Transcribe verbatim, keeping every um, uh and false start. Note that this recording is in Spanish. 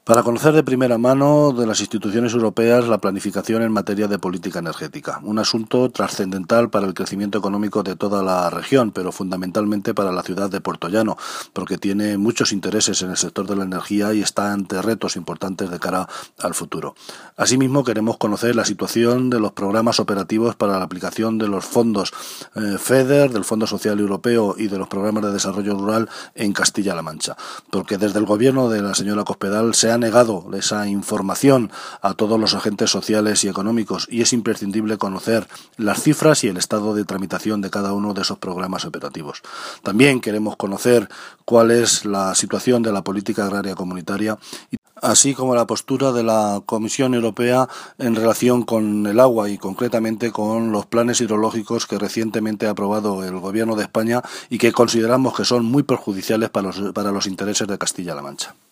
Para conocer de primera mano de las instituciones europeas la planificación en materia de política energética, un asunto trascendental para el crecimiento económico de toda la región, pero fundamentalmente para la ciudad de Puertollano, porque tiene muchos intereses en el sector de la energía y está ante retos importantes de cara al futuro. Asimismo, queremos conocer la situación de los programas operativos para la aplicación de los fondos eh, FEDER, del Fondo Social Europeo y de los programas de desarrollo rural en Castilla-La Mancha, porque desde el gobierno de la señora Cospedal se han negado esa información a todos los agentes sociales y económicos y es imprescindible conocer las cifras y el estado de tramitación de cada uno de esos programas operativos. También queremos conocer cuál es la situación de la política agraria comunitaria, así como la postura de la Comisión Europea en relación con el agua y concretamente con los planes hidrológicos que recientemente ha aprobado el Gobierno de España y que consideramos que son muy perjudiciales para los, para los intereses de Castilla-La Mancha.